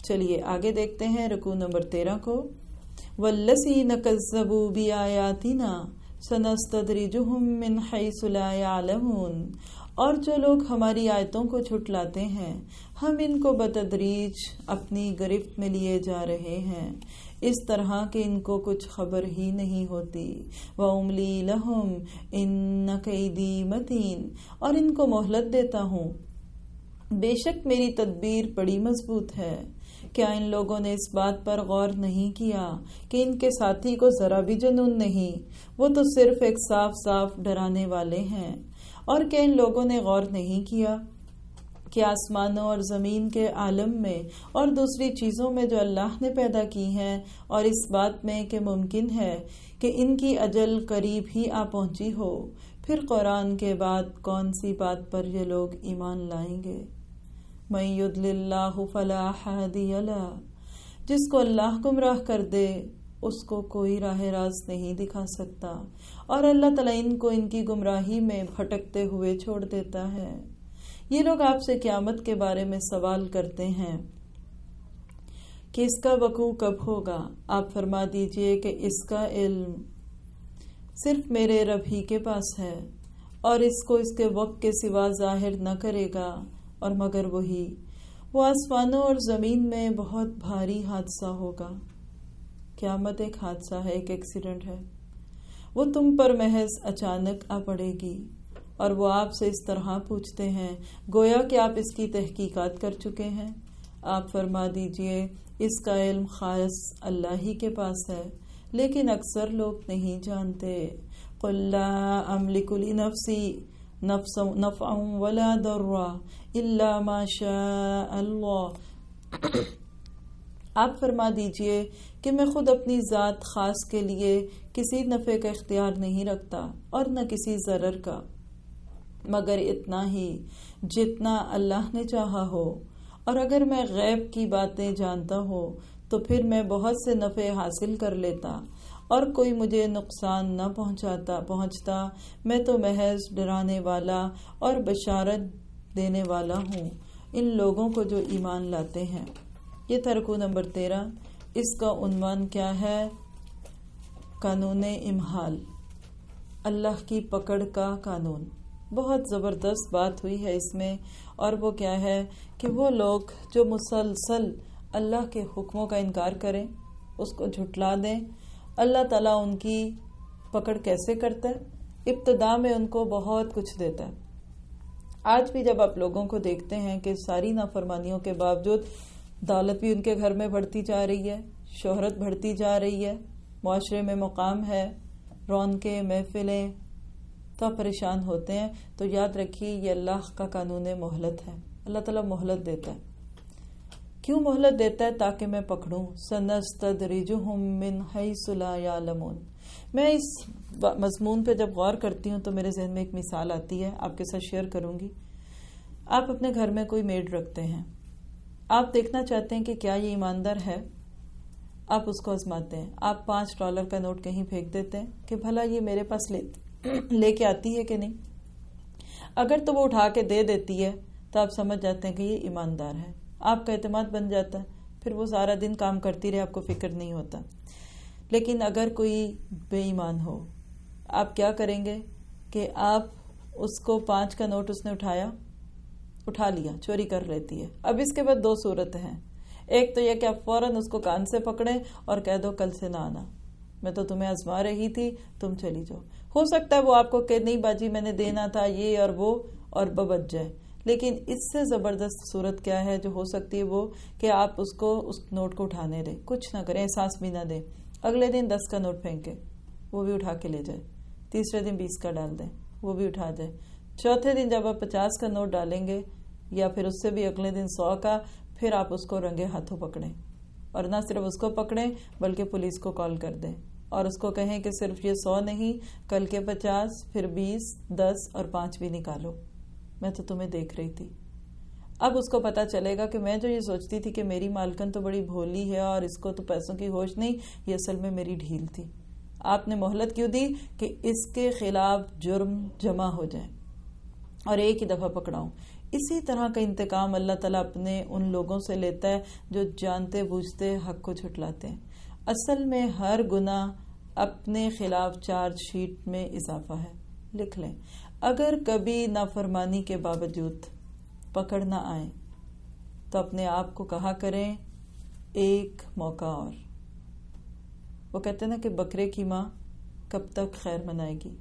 چلیے آگے دیکھتے ہیں رکوع نمبر 13 کو. والذین کذبوا بآیاتنا سنستدرجہم من حیث لا یعلمون. اور جو لوگ ہماری آیتوں کو جھٹلاتے ہیں ہم ان کو بتدریج اپنی گرفت میں لیے جا رہے ہیں اس طرح کہ ان کو کچھ خبر ہی نہیں ہوتی. وَأُمْلِي لَهُمْ إِنَّ كَيْدِي مَتِينٌ. اور ان کو مہلت دیتا ہوں، بے شک میری تدبیر بڑی مضبوط ہے. کیا ان لوگوں نے اس بات پر غور نہیں کیا کہ ان کے ساتھی کو ذرا بھی جنون نہیں، وہ تو صرف ایک صاف صاف ڈرانے والے ہیں. اور کیا ان لوگوں نے غور نہیں کیا کہ آسمانوں اور زمین کے عالم میں اور دوسری چیزوں میں جو اللہ نے پیدا کی ہیں اور اس بات میں کہ ممکن ہے کہ ان کی اجل قریب ہی آ پہنچی ہو، پھر قرآن کے بعد کون سی بات پر یہ لوگ ایمان لائیں گے؟ مَن يُضْلِلِ اللَّهُ فَلَا هَادِيَ لَهُ. جس کو اللہ گمراہ کر دے اس کو کوئی راہ راست نہیں دکھا سکتا، اور اللہ تعالیٰ ان کو ان کی گمراہی میں بھٹکتے ہوئے چھوڑ دیتا ہے. یہ لوگ آپ سے قیامت کے بارے میں سوال کرتے ہیں کہ اس کا وقوع کب ہوگا. آپ فرما دیجئے کہ اس کا علم صرف میرے رب ہی کے پاس ہے، اور اس کو اس کے وقت کے سوا ظاہر نہ کرے گا اور مگر وہی. وہ آسمانوں اور زمین میں بہت بھاری حادثہ ہوگا. قیامت ایک حادثہ ہے، ایک ایکسیڈنٹ ہے. وہ تم پر محض اچانک آ پڑے گی، اور وہ آپ سے اس طرح پوچھتے ہیں گویا کہ آپ اس کی تحقیقات کر چکے ہیں. آپ فرما دیجئے اس کا علم خاص اللہ ہی کے پاس ہے، لیکن اکثر لوگ نہیں جانتے. قُلْ لَا أَمْلِكُ لِنَفْسِي نَفْعًا وَلَا ضَرًّا إِلَّا مَا شَاءَ اللَّهُ. آپ فرما دیجئے کہ میں خود اپنی ذات خاص کے لیے کسی نفع کا اختیار نہیں رکھتا اور نہ کسی ضرر کا، مگر اتنا ہی جتنا اللہ نے چاہا ہو. اور اگر میں غیب کی باتیں جانتا ہوں تو پھر میں بہت سے نفع حاصل کر لیتا اور کوئی مجھے نقصان نہ پہنچتا. میں تو محض ڈرانے والا اور بشارت دینے والا ہوں ان لوگوں کو جو ایمان لاتے ہیں. یہ تھا رکوع نمبر 13. اس کا عنوان کیا ہے؟ قانون امہال، اللہ کی پکڑ کا قانون. بہت زبردست بات ہوئی ہے اس میں، اور وہ کیا ہے کہ وہ لوگ جو مسلسل اللہ کے حکموں کا انکار کریں، اس کو جھٹلا دیں، اللہ تعالیٰ ان کی پکڑ کیسے کرتا ہے؟ ابتدا میں ان کو بہت کچھ دیتا ہے. آج بھی جب آپ لوگوں کو دیکھتے ہیں کہ ساری نافرمانیوں کے باوجود دولت بھی ان کے گھر میں بڑھتی جا رہی ہے، شہرت بڑھتی جا رہی ہے، معاشرے میں مقام ہے، رونقیں، محفلیں، تو آپ پریشان ہوتے ہیں. تو یاد رکھیے یہ اللہ کا قانون مہلت ہے. اللہ تعالیٰ مہلت دیتا ہے. کیوں مہلت دیتا ہے؟ تاکہ میں پکڑوں. سنستدرجہم من حیث لا یعلمون. میں اس مضمون پہ جب غور کرتی ہوں تو میرے ذہن میں ایک مثال آتی ہے، آپ کے ساتھ شیئر کروں گی. آپ اپنے گھر میں کوئی میڈ رکھتے ہیں، آپ دیکھنا چاہتے ہیں کہ کیا یہ ایماندار ہے. آپ اس کو آزماتے ہیں. آپ $5 کا نوٹ کہیں پھینک دیتے ہیں کہ بھلا یہ میرے پاس لے کے آتی ہے کہ نہیں. اگر تو وہ اٹھا کے دے دیتی ہے تو آپ سمجھ جاتے ہیں کہ یہ ایماندار ہے. آپ کا اعتماد بن جاتا ہے، پھر وہ سارا دن کام کرتی رہے، آپ کو فکر نہیں ہوتا. لیکن اگر کوئی بے ایمان ہو، آپ کیا کریں گے کہ آپ اس کو 5 کا نوٹ اس نے اٹھا لیا، چوری کر لیتی ہے. اب اس کے بعد 2 صورتیں ہیں. ایک تو یہ کہ آپ فوراً اس کو کان سے پکڑیں اور کہہ دو کل سے نہ آنا، میں تو تمہیں آزما رہی تھی، تم چلی جاؤ. ہو سکتا ہے وہ آپ کو کہ نہیں باجی میں نے دینا تھا یہ اور وہ، اور بچ جائے. لیکن اس سے زبردست صورت کیا ہے جو ہو سکتی ہے وہ کہ آپ اس نوٹ کو اٹھانے دیں، کچھ نہ کریں، احساس بھی نہ دیں. اگلے دن 10 کا نوٹ پھینکے، وہ بھی اٹھا کے لے جائے. تیسرے دن 20 کا ڈال دیں، وہ بھی اٹھا جائے. چوتھے دن جب آپ 50 کا نوٹ ڈالیں گے یا پھر اس سے بھی اگلے دن 100 کا، پھر آپ اس کو رنگے ہاتھوں پکڑیں. اور نہ صرف اس کو پکڑیں بلکہ پولیس کو کال کر دیں اور اس کو کہیں کہ صرف یہ 100 نہیں، کل کے 50، پھر 20، 10 اور 5 بھی نکالو، میں تو تمہیں دیکھ رہی تھی. اب اس کو پتا چلے گا کہ میں جو یہ سوچتی تھی کہ میری مالکن تو بڑی بھولی ہے اور اس کو تو پیسوں کی ہوش نہیں، یہ اصل میں میری ڈھیل تھی. آپ نے مہلت کیوں دی؟ کہ اس کے خلاف جرم جمع ہو جائے اور ایک ہی دفعہ پکڑاؤں. اسی طرح کا انتقام اللہ تعالیٰ اپنے ان لوگوں سے لیتا ہے جو جانتے بوجھتے حق کو جھٹلاتے ہیں۔ اصل میں ہر گناہ اپنے خلاف چارج شیٹ میں اضافہ ہے، لکھ لیں۔ اگر کبھی نافرمانی کے باوجود پکڑ نہ آئے تو اپنے آپ کو کہا کریں ایک موقع اور۔ وہ کہتے ہیں نا کہ بکرے کی ماں کب تک خیر منائے گی،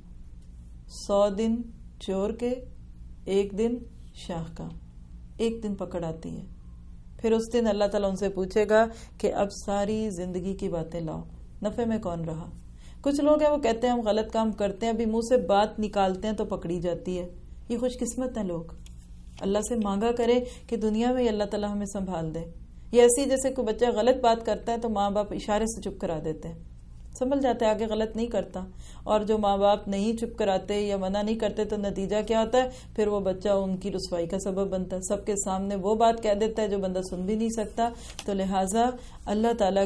100 دن چور کے، 1 دن شاہ کا، ایک دن پکڑ آتی ہے، پھر اس دن اللہ تعالیٰ ان سے پوچھے گا کہ اب ساری زندگی کی باتیں لاؤ، نفع میں کون رہا۔ کچھ لوگ ہیں وہ کہتے ہیں ہم غلط کام کرتے ہیں، ابھی منہ سے بات نکالتے ہیں تو پکڑی جاتی ہے۔ یہ خوش قسمت ہیں لوگ، اللہ سے مانگا کرے کہ دنیا میں اللہ تعالیٰ ہمیں سنبھال دے۔ یہ ایسی جیسے کوئی بچہ غلط بات کرتا ہے تو ماں باپ اشارے سے چپ کرا دیتے ہیں، سمجھ جاتے ہیں آگے غلط نہیں کرتا، اور جو ماں باپ نہیں چپ کراتے یا منع نہیں کرتے تو نتیجہ کیا ہوتا ہے، پھر وہ بچہ ان کی رسوائی کا سبب بنتا ہے، سب کے سامنے وہ بات کہہ دیتا ہے جو بندہ سن بھی نہیں سکتا۔ تو لہٰذا اللہ تعالیٰ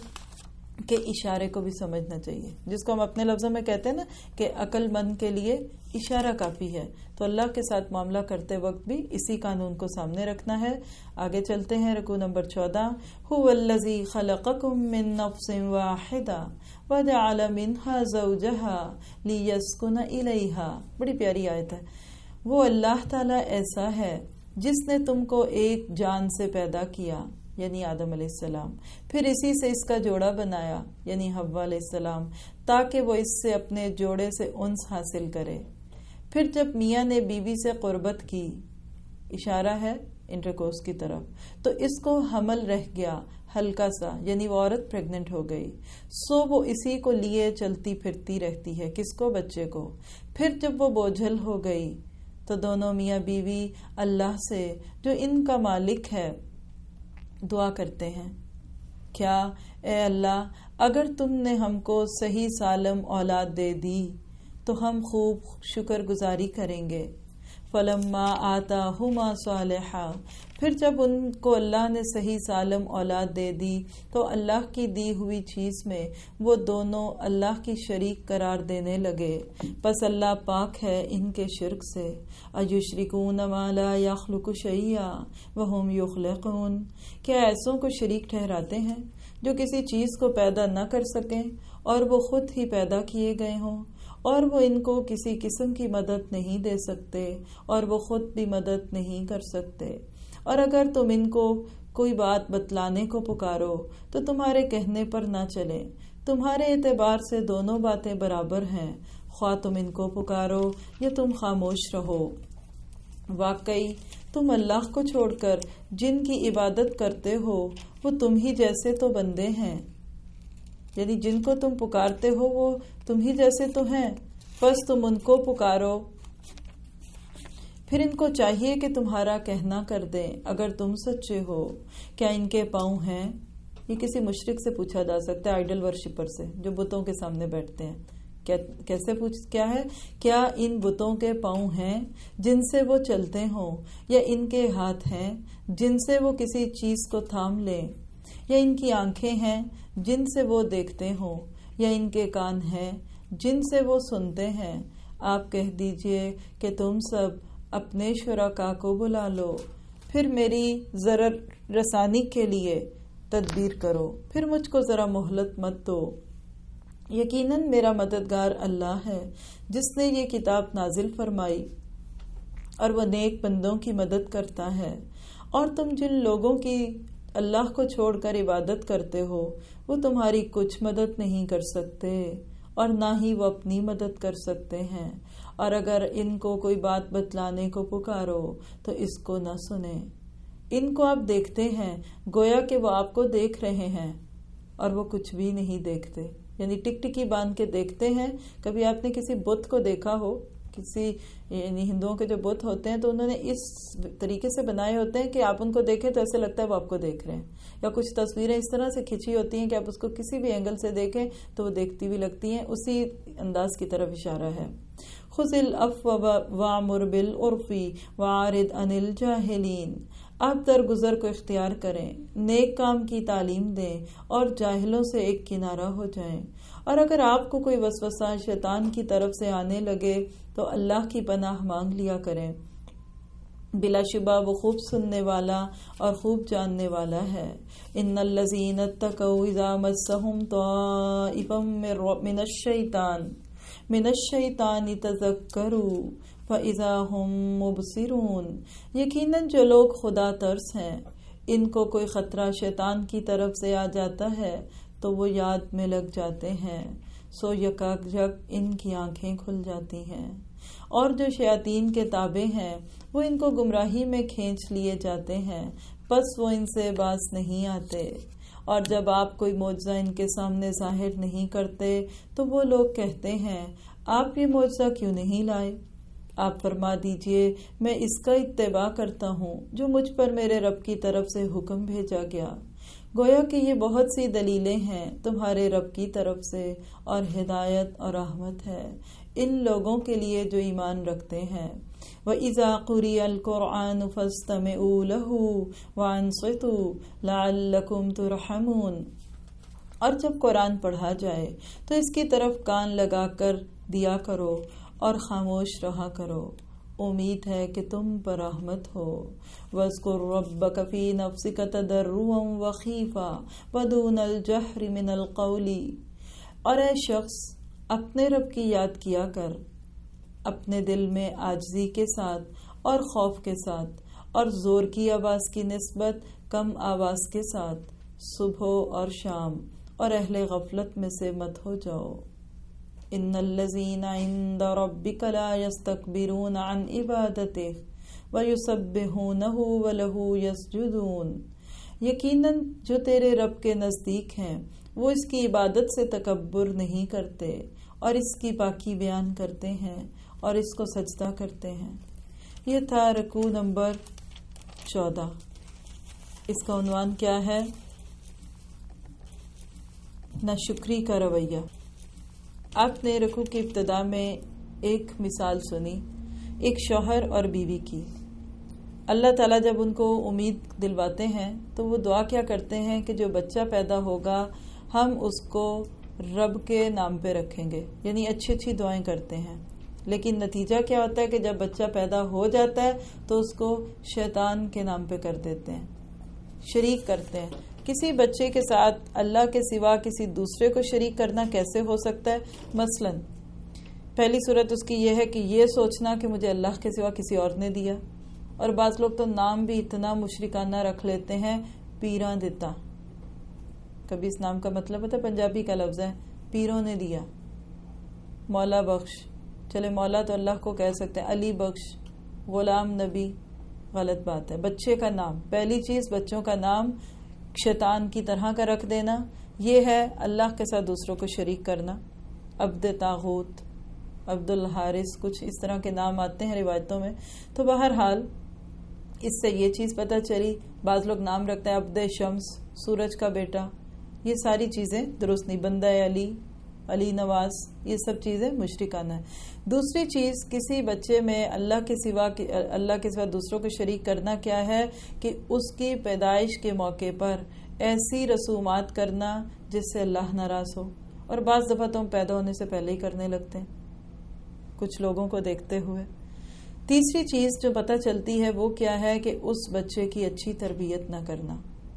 کے اشارے کو بھی سمجھنا چاہیے، جس کو ہم اپنے لفظوں میں کہتے ہیں نا کہ عقل مند کے لیے اشارہ کافی ہے۔ تو اللہ کے ساتھ معاملہ کرتے وقت بھی اسی قانون کو سامنے رکھنا ہے۔ آگے چلتے ہیں، رکوع نمبر 14۔ هو الذی خلقکم من نفس واحدہ وجعل منها زوجها لیسکن الیہا۔ بڑی پیاری آیت ہے۔ وہ اللہ تعالیٰ ایسا ہے جس نے تم کو ایک جان سے پیدا کیا، یعنی آدم علیہ السلام، پھر اسی سے اس کا جوڑا بنایا، یعنی حوا علیہ السلام، تاکہ وہ اس سے اپنے جوڑے سے انس حاصل کرے۔ پھر جب میاں نے بیوی سے قربت کی، اشارہ ہے انٹرکورس کی طرف، تو اس کو حمل رہ گیا ہلکا سا، یعنی وہ عورت پریگننٹ ہو گئی، سو وہ اسی کو لیے چلتی پھرتی رہتی ہے، کس کو؟ بچے کو۔ پھر جب وہ بوجھل ہو گئی تو دونوں میاں بیوی اللہ سے جو ان کا مالک ہے دعا کرتے ہیں، کیا اے اللہ اگر تم نے ہم کو صحیح سالم اولاد دے دی تو ہم خوب شکر گزاری کریں گے۔ فلما آتاہما صالحا، پھر جب ان کو اللہ نے صحیح سالم اولاد دے دی تو اللہ کی دی ہوئی چیز میں وہ دونوں اللہ کی شریک قرار دینے لگے، پس اللہ پاک ہے ان کے شرک سے۔ ایشرکون ما لا یخلق شیئا وہم یخلقون، کیا ایسوں کو شریک ٹھہراتے ہیں جو کسی چیز کو پیدا نہ کر سکیں اور وہ خود ہی پیدا کیے گئے ہوں، اور وہ ان کو کسی قسم کی مدد نہیں دے سکتے اور وہ خود بھی مدد نہیں کر سکتے۔ اور اگر تم ان کو کوئی بات بتلانے کو پکارو تو تمہارے کہنے پر نہ چلے، تمہارے اعتبار سے دونوں باتیں برابر ہیں، خواہ تم ان کو پکارو یا تم خاموش رہو۔ واقعی تم اللہ کو چھوڑ کر جن کی عبادت کرتے ہو وہ تم ہی جیسے تو بندے ہیں، یعنی جن کو تم پکارتے ہو وہ تم ہی جیسے تو ہیں، بس تم ان کو پکارو، پھر ان کو چاہیے کہ تمہارا کہنا کر دیں اگر تم سچے ہو۔ کیا ان کے پاؤں ہیں؟ یہ کسی مشرک سے پوچھا جا سکتا ہے، آئیڈل ورشپر سے جو بتوں کے سامنے بیٹھتے ہیں۔ کیسے کیا ہے؟ کیا ان بتوں کے پاؤں ہیں جن سے وہ چلتے ہوں، یا ان کے ہاتھ ہیں جن سے وہ کسی چیز کو تھام لیں، یا ان کی آنکھیں ہیں جن سے وہ دیکھتے ہوں، یا ان کے کان ہیں جن سے وہ سنتے ہیں؟ آپ کہہ دیجئے کہ تم سب اپنے شرکا کو بلا لو، پھر میری ضرر رسانی کے لیے تدبیر کرو، پھر مجھ کو ذرا مہلت مت دو۔ یقیناً میرا مددگار اللہ ہے جس نے یہ کتاب نازل فرمائی اور وہ نیک بندوں کی مدد کرتا ہے، اور تم جن لوگوں کی اللہ کو چھوڑ کر عبادت کرتے ہو وہ تمہاری کچھ مدد نہیں کر سکتے اور نہ ہی وہ اپنی مدد کر سکتے ہیں، اور اگر ان کو کوئی بات بتلانے کو پکارو تو اس کو نہ سنیں۔ ان کو آپ دیکھتے ہیں گویا کہ وہ آپ کو دیکھ رہے ہیں اور وہ کچھ بھی نہیں دیکھتے، یعنی ٹک ٹکی باندھ کے دیکھتے ہیں۔ کبھی آپ نے کسی بت کو دیکھا ہو، کسی یعنی ہندوؤں کے جو بت ہوتے ہیں تو انہوں نے اس طریقے سے بنائے ہوتے ہیں کہ آپ ان کو دیکھیں تو ایسے لگتا ہے وہ آپ کو دیکھ رہے ہیں، یا کچھ تصویریں اس طرح سے کھینچی ہوتی ہیں کہ آپ اس کو کسی بھی اینگل سے دیکھیں تو وہ دیکھتی بھی لگتی ہیں، اسی انداز کی طرف اشارہ ہے۔ خذ العفو وامر بالعرف واعرض عن الجاہلین، آپ درگزر کو اختیار کریں، نیک کام کی تعلیم دیں اور جاہلوں سے ایک کنارہ ہو جائیں، اور اگر آپ کو کوئی وسوسہ شیطان کی طرف سے آنے لگے تو اللہ کی پناہ مانگ لیا کریں، بلا شبہ وہ خوب سننے والا اور خوب جاننے والا ہے۔ ان الذین اتقوا اذا مسهم طائف من الشیطان تذکروا فاذا هم مبصرون، یقیناً جو لوگ خدا ترس ہیں ان کو کوئی خطرہ شیطان کی طرف سے آ جاتا ہے تو وہ یاد میں لگ جاتے ہیں، سو یکایک ان کی آنکھیں کھل جاتی ہیں۔ اور جو شیاطین کے تابع ہیں وہ ان کو گمراہی میں کھینچ لیے جاتے ہیں، پس وہ ان سے باز نہیں آتے۔ اور جب آپ کوئی معجزہ ان کے سامنے ظاہر نہیں کرتے تو وہ لوگ کہتے ہیں آپ یہ معجزہ کیوں نہیں لائے؟ آپ فرما دیجئے میں اس کا اتباع کرتا ہوں جو مجھ پر میرے رب کی طرف سے حکم بھیجا گیا۔ گویا کہ یہ بہت سی دلیلیں ہیں تمہارے رب کی طرف سے اور ہدایت اور رحمت ہے ان لوگوں کے لیے جو ایمان رکھتے ہیں۔ وَإِذَا قُرِئَ الْقُرْآنُ فَاسْتَمِعُوا لَهُ وَأَنصِتُوا لَعَلَّكُمْ تُرْحَمُونَ، اور جب قرآن پڑھا جائے تو اس کی طرف کان لگا کر دیا کرو اور خاموش رہا کرو، امید ہے کہ تم پر رحمت ہو۔ وَاذْكُرْ رَبَّكَ فِي نَفْسِكَ تَضَرُّعًا وَخِيفَةً وَدُونَ الْجَهْرِ مِنَ الْقَوْلِ، اور اے شخص اپنے رب کی یاد کیا کر اپنے دل میں عاجزی کے ساتھ اور خوف کے ساتھ، اور زور کی آواز کی نسبت کم آواز کے ساتھ، صبح اور شام، اور اہل غفلت میں سے مت ہو جاؤ۔ ان الذین عند ربک لا یستکبرون عن عبادتہ ویسبحونہ ولہ یسجدون، یقیناً جو تیرے رب کے نزدیک ہیں وہ اس کی عبادت سے تکبر نہیں کرتے اور اس کی پاکی بیان کرتے ہیں اور اس کو سجدہ کرتے ہیں۔ یہ تھا رکوع نمبر 14۔ اس کا عنوان کیا ہے؟ ناشکری کا رویہ۔ آپ نے رکوع کی ابتدا میں ایک مثال سنی، ایک شوہر اور بیوی کی۔ اللہ تعالیٰ جب ان کو امید دلواتے ہیں تو وہ دعا کیا کرتے ہیں کہ جو بچہ پیدا ہوگا ہم اس کو رب کے نام پہ رکھیں گے، یعنی اچھی اچھی دعائیں کرتے ہیں۔ لیکن نتیجہ کیا ہوتا ہے کہ جب بچہ پیدا ہو جاتا ہے تو اس کو شیطان کے نام پہ کر دیتے ہیں، شریک کرتے ہیں۔ کسی بچے کے ساتھ اللہ کے سوا کسی دوسرے کو شریک کرنا کیسے ہو سکتا ہے؟ مثلا پہلی صورت اس کی یہ ہے کہ یہ سوچنا کہ مجھے اللہ کے سوا کسی اور نے دیا، اور بعض لوگ تو نام بھی اتنا مشرکانہ رکھ لیتے ہیں، پیراں دیتا۔ کبھی اس نام کا مطلب ہوتا ہے، پنجابی کا لفظ ہے، پیروں نے دیا۔ مولا بخش، چلے مولا تو اللہ کو کہہ سکتے ہیں، علی بخش، غلام نبی، غلط بات ہے۔ بچے کا نام، پہلی چیز بچوں کا نام شیطان کی طرح کا رکھ دینا، یہ ہے اللہ کے ساتھ دوسروں کو شریک کرنا۔ عبد طاغوت، عبد الحارث، کچھ اس طرح کے نام آتے ہیں روایتوں میں۔ تو بہرحال اس سے یہ چیز پتہ چلی، بعض لوگ نام رکھتے ہیں عبد شمس، سورج کا بیٹا، یہ ساری چیزیں درست نہیں۔ بندہ علی، علی نواز، یہ سب چیزیں مشرکانہ ہیں۔ دوسری چیز کسی بچے میں اللہ کے سوا دوسروں کو شریک کرنا کیا ہے کہ اس کی پیدائش کے موقع پر ایسی رسومات کرنا جس سے اللہ ناراض ہو، اور بعض دفعہ تو ہم پیدا ہونے سے پہلے ہی کرنے لگتے ہیں کچھ لوگوں کو دیکھتے ہوئے۔ تیسری چیز جو پتہ چلتی ہے وہ کیا ہے کہ اس بچے کی اچھی تربیت نہ کرنا،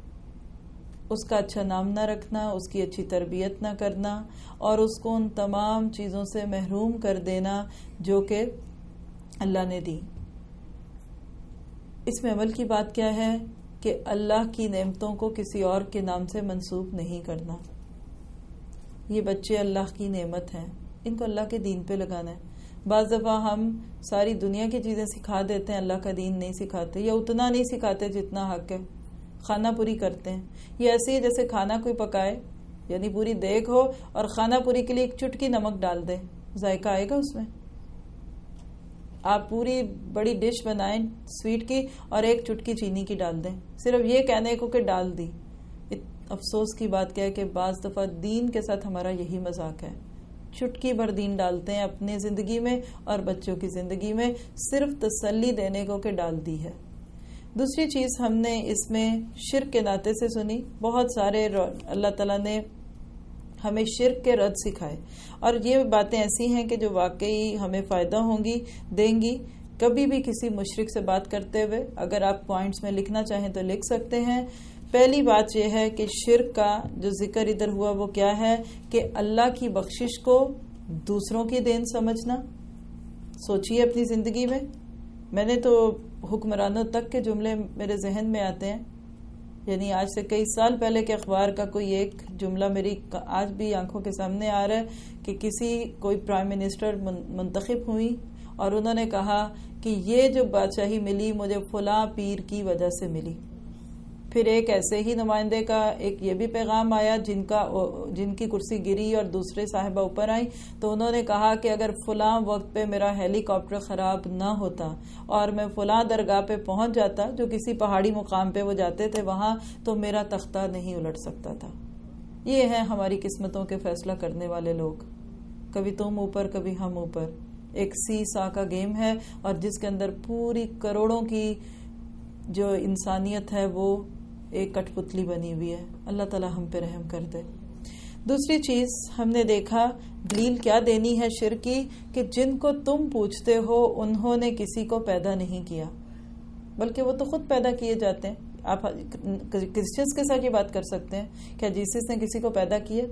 اس کا اچھا نام نہ رکھنا، اس کی اچھی تربیت نہ کرنا، اور اس کو ان تمام چیزوں سے محروم کر دینا جو کہ اللہ نے دی۔ اس میں عمل کی بات کیا ہے کہ اللہ کی نعمتوں کو کسی اور کے نام سے منسوب نہیں کرنا۔ یہ بچے اللہ کی نعمت ہیں، ان کو اللہ کے دین پہ لگانا ہے۔ بعض دفعہ ہم ساری دنیا کی چیزیں سکھا دیتے ہیں، اللہ کا دین نہیں سکھاتے، یا اتنا نہیں سکھاتے جتنا حق ہے، کھانا پوری کرتے ہیں۔ یہ ایسے ہی جیسے کھانا کوئی پکائے، یعنی پوری دیگ ہو اور کھانا پوری کے لیے ایک چٹکی نمک ڈال دیں، ذائقہ آئے گا اس میں؟ آپ پوری بڑی ڈش بنائیں سویٹ کی اور ایک چٹکی چینی کی ڈال دیں، صرف یہ کہنے کو کہ ڈال دی۔ افسوس کی بات کیا ہے کہ بعض دفعہ دین کے ساتھ ہمارا یہی مذاق ہے، چٹکی بھر دین ڈالتے ہیں اپنی زندگی میں اور بچوں کی زندگی میں، صرف تسلی دینے کو کہ ڈال دی ہے۔ دوسری چیز ہم نے اس میں شرک کے ناطے سے سنی، بہت سارے اللہ تعالیٰ نے ہمیں شرک کے رد سکھائے، اور یہ باتیں ایسی ہیں کہ جو واقعی ہمیں فائدہ ہوں گی، دیں گی، کبھی بھی کسی مشرک سے بات کرتے ہوئے اگر آپ پوائنٹس میں لکھنا چاہیں تو لکھ سکتے ہیں. پہلی بات یہ ہے کہ شرک کا جو ذکر ادھر ہوا وہ کیا ہے کہ اللہ کی بخشش کو دوسروں کی دین سمجھنا. سوچیے اپنی زندگی میں نے تو حکمرانوں تک کے جملے میرے ذہن میں آتے ہیں. یعنی آج سے کئی سال پہلے کے اخبار کا کوئی ایک جملہ میری آج بھی آنکھوں کے سامنے آ رہا ہے کہ کوئی پرائم منسٹر منتخب ہوئی اور انہوں نے کہا کہ یہ جو بادشاہی ملی مجھے فلاں پیر کی وجہ سے ملی. پھر ایک ایسے ہی نمائندے کا ایک یہ بھی پیغام آیا جن کی کرسی گری اور دوسرے صاحبہ اوپر آئیں تو انہوں نے کہا کہ اگر فلاں وقت پہ میرا ہیلی کاپٹر خراب نہ ہوتا اور میں فلاں درگاہ پہ پہنچ جاتا جو کسی پہاڑی مقام پہ وہ جاتے تھے وہاں تو میرا تختہ نہیں الٹ سکتا تھا. یہ ہیں ہماری قسمتوں کے فیصلہ کرنے والے لوگ. کبھی تم اوپر کبھی ہم اوپر. ایک سی سا کا گیم ہے اور جس کے اندر پوری کروڑوں کی جو انسانیت ہے وہ ایک کٹ پتلی بنی ہوئی ہے. اللہ تعالی ہم پہ رحم کر دے. دوسری چیز ہم نے دیکھا دلیل کیا دینی ہے شرک کی کہ جن کو تم پوچھتے ہو انہوں نے کسی کو پیدا نہیں کیا بلکہ وہ تو خود پیدا کیے جاتے ہیں. آپ کرسچنس کے ساتھ یہ بات کر سکتے ہیں کیا جیسس نے کسی کو پیدا کیا؟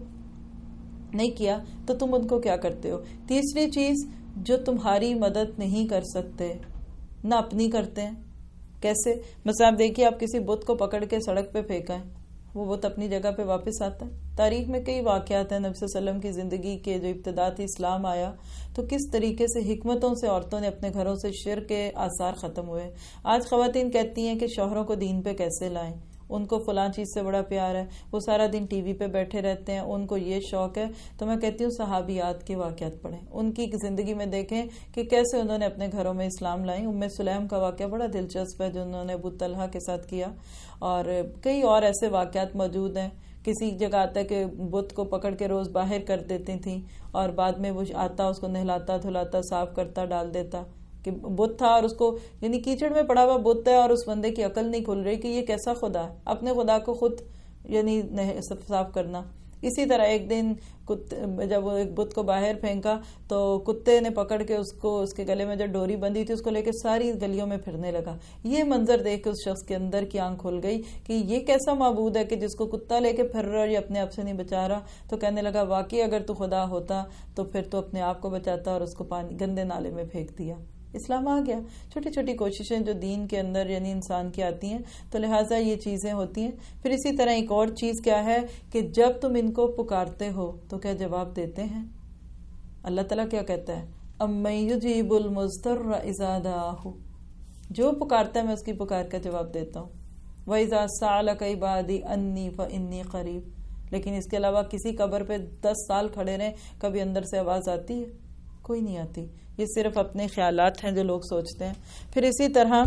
نہیں کیا تو تم ان کو کیا کرتے ہو. تیسری چیز جو تمہاری مدد نہیں کر سکتے نہ اپنی کرتے ہیں. کیسے؟ مثلا آپ دیکھیے آپ کسی بت کو پکڑ کے سڑک پہ پھینکا ہے وہ بت اپنی جگہ پہ واپس آتا ہے. تاریخ میں کئی واقعات ہیں نبی صلی اللہ علیہ وسلم کی زندگی کے جو ابتدا تھی اسلام آیا تو کس طریقے سے حکمتوں سے عورتوں نے اپنے گھروں سے شرک کے آثار ختم ہوئے. آج خواتین کہتی ہیں کہ شوہروں کو دین پہ کیسے لائیں, ان کو فلاں چیز سے بڑا پیار ہے, وہ سارا دن ٹی وی پہ بیٹھے رہتے ہیں, ان کو یہ شوق ہے. تو میں کہتی ہوں صحابیات کے واقعات پڑھیں, ان کی زندگی میں دیکھیں کہ کیسے انہوں نے اپنے گھروں میں اسلام لائیں. ام سلیم کا واقعہ بڑا دلچسپ ہے جو انہوں نے ابو طلحہ کے ساتھ کیا, اور کئی اور ایسے واقعات موجود ہیں. کسی جگہ آتا ہے کہ بت کو پکڑ کے روز باہر کر دیتی تھیں اور بعد میں وہ آتا اس کو نہلاتا دھلاتا صاف کرتا ڈال دیتا کہ بت تھا اور اس کو یعنی کیچڑ میں پڑا ہوا بت ہے اور اس بندے کی عقل نہیں کھل رہی کہ یہ کیسا خدا ہے, اپنے خدا کو خود یعنی صاف کرنا. اسی طرح ایک دن جب وہ ایک بت کو باہر پھینکا تو کتے نے پکڑ کے اس کے گلے میں جو ڈوری بندھی تھی اس کو لے کے ساری گلیوں میں پھرنے لگا. یہ منظر دیکھ کے اس شخص کے اندر کی آنکھ کھل گئی کہ یہ کیسا معبود ہے کہ جس کو کتا لے کے پھر رہا اور یہ اپنے آپ سے نہیں بچا رہا. تو کہنے لگا واقعی اگر تو خدا ہوتا تو پھر تو اپنے آپ کو بچاتا اور اس کو گندے نالے میں پھینک دیا. اسلام آ گیا. چھوٹی چھوٹی کوششیں جو دین کے اندر یعنی انسان کی آتی ہیں تو لہٰذا یہ چیزیں ہوتی ہیں. پھر اسی طرح ایک اور چیز کیا ہے کہ جب تم ان کو پکارتے ہو تو کیا جواب دیتے ہیں؟ اللہ تعالیٰ کیا کہتا ہے, اَمَّن يُجِيبُ الْمُضْطَرَّ إِذَا دَعَاهُ, جو پکارتا ہے میں اس کی پکار کا جواب دیتا ہوں. وَإِذَا سَأَلَكَ عِبَادِي عَنِّي فَإِنِّي قَرِيبٌ. لیکن اس کے علاوہ کسی قبر پہ 10 سال کھڑے رہیں کبھی اندر سے آواز آتی ہے؟ کوئی نہیں آتی. یہ صرف اپنے خیالات ہیں جو لوگ سوچتے ہیں. پھر اسی طرح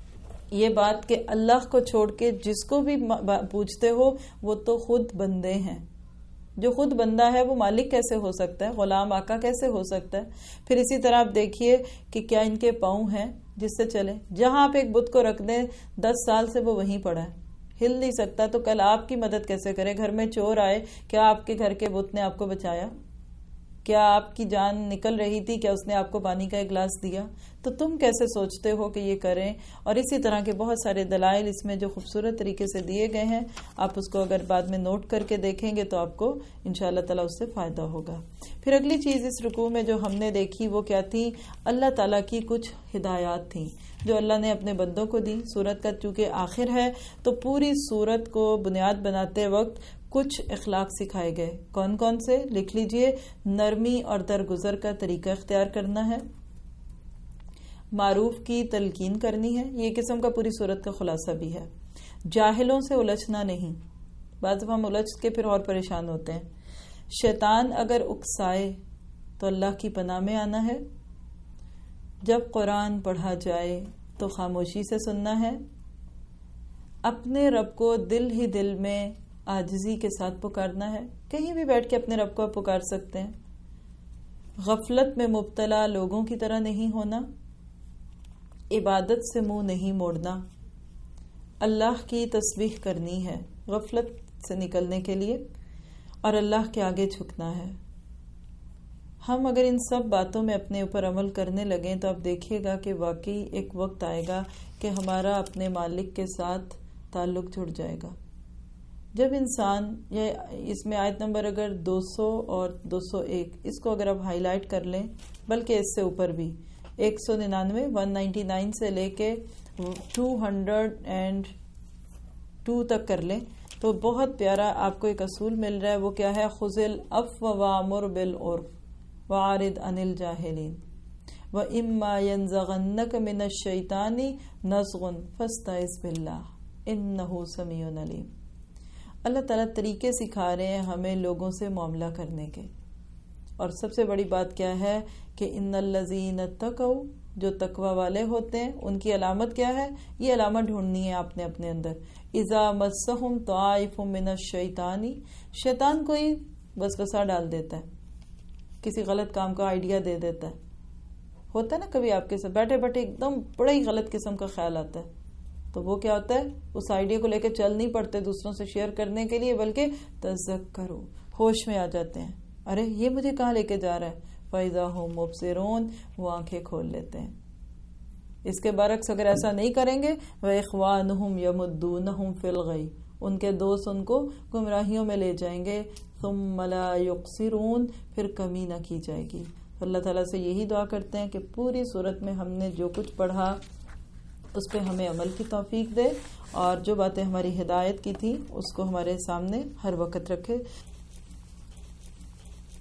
یہ بات کہ اللہ کو چھوڑ کے جس کو بھی پوچھتے ہو وہ تو خود بندے ہیں. جو خود بندہ ہے وہ مالک کیسے ہو سکتا ہے, غلام آقا کیسے ہو سکتا ہے؟ پھر اسی طرح آپ دیکھیے کہ کیا ان کے پاؤں ہیں جس سے چلے. جہاں آپ ایک بت کو رکھ دیں 10 سال سے وہ وہیں پڑا ہے, ہل نہیں سکتا, تو کل آپ کی مدد کیسے کرے؟ گھر میں چور آئے, کیا آپ کے گھر کے بت نے آپ کو بچایا؟ کیا آپ کی جان نکل رہی تھی, کیا اس نے آپ کو پانی کا ایک گلاس دیا؟ تو تم کیسے سوچتے ہو کہ یہ کریں؟ اور اسی طرح کے بہت سارے دلائل اس میں جو خوبصورت طریقے سے دیے گئے ہیں, آپ اس کو اگر بعد میں نوٹ کر کے دیکھیں گے تو آپ کو انشاءاللہ تعالیٰ اس سے فائدہ ہوگا. پھر اگلی چیز اس رکوع میں جو ہم نے دیکھی وہ کیا تھی؟ اللہ تعالیٰ کی کچھ ہدایات تھیں جو اللہ نے اپنے بندوں کو دی. سورت کا چونکہ آخر ہے تو پوری سورت کو بنیاد بناتے وقت کچھ اخلاق سکھائے گئے. کون کون سے؟ لکھ لیجئے. نرمی اور درگزر کا طریقہ اختیار کرنا ہے, معروف کی تلقین کرنی ہے, یہ قسم کا پوری صورت کا خلاصہ بھی ہے. جاہلوں سے الجھنا نہیں, بعض ہم الجھ کے پھر اور پریشان ہوتے ہیں. شیطان اگر اکسائے تو اللہ کی پناہ میں آنا ہے. جب قرآن پڑھا جائے تو خاموشی سے سننا ہے. اپنے رب کو دل ہی دل میں عاجزی کے ساتھ پکارنا ہے, کہیں بھی بیٹھ کے اپنے رب کو آپ پکار سکتے ہیں. غفلت میں مبتلا لوگوں کی طرح نہیں ہونا. عبادت سے منہ نہیں موڑنا. اللہ کی تسبیح کرنی ہے غفلت سے نکلنے کے لیے, اور اللہ کے آگے جھکنا ہے. ہم اگر ان سب باتوں میں اپنے اوپر عمل کرنے لگیں تو آپ دیکھیے گا کہ واقعی ایک وقت آئے گا کہ ہمارا اپنے مالک کے ساتھ تعلق جڑ جائے گا. جب انسان اس میں آیت نمبر اگر 200 اور 201 اس کو اگر آپ ہائی لائٹ کر لیں، بلکہ اس سے اوپر بھی 199 199 سے لے کے 202 تک کر لیں تو بہت پیارا آپ کو ایک اصول مل رہا ہے. وہ کیا ہے؟ خذ العفو وامر بالعرف وعارض عن الجاہلین وَإِمَّا يَنزَغَنَّكَ مِنَ الشَّيْطَانِ نَزْغٌ فَاسْتَعِذْ بِاللَّهِ إِنَّهُ سَمِيعٌ عَلِيمٌ. اللہ تعالیٰ طریقے سکھا رہے ہیں ہمیں لوگوں سے معاملہ کرنے کے. اور سب سے بڑی بات کیا ہے کہ ان الذین اتقوا، جو تقوی والے ہوتے ہیں ان کی علامت کیا ہے؟ یہ علامت ڈھونڈنی ہے آپ نے اپنے اندر. اذا مسہم طائف من الشیطان، شیطان کوئی وسوسہ ڈال دیتا ہے، کسی غلط کام کا آئیڈیا دے دیتا ہے. ہوتا ہے نا کبھی آپ کے ساتھ بیٹھے بیٹھے ایک دم بڑا ہی غلط قسم کا خیال آتا ہے، تو وہ کیا ہوتا ہے؟ اس آئیڈیا کو لے کے چل نہیں پڑتے دوسروں سے شیئر کرنے کے لیے، بلکہ تذکروا، ہوش میں آ جاتے ہیں، ارے یہ مجھے کہاں لے کے جا رہا ہے. فَإِذَا هُمْ مُبْصِرُونَ، وہ آنکھیں کھول لیتے ہیں. اس کے برعکس اگر ایسا نہیں کریں گے وَإِخْوَانُهُمْ يَمُدُّونَهُمْ فِي الْغَيِّ، ان کے دوست ان کو گمراہیوں میں لے جائیں گے. ثُمَّ لَا يُقْصِرُونَ، پھر کمی نہ کی جائے گی. تو اللہ تعالیٰ سے یہی دعا کرتے ہیں کہ پوری صورت میں ہم نے جو کچھ پڑھا اس پہ ہمیں عمل کی توفیق دے، اور جو باتیں ہماری ہدایت کی تھی اس کو ہمارے سامنے ہر وقت رکھے.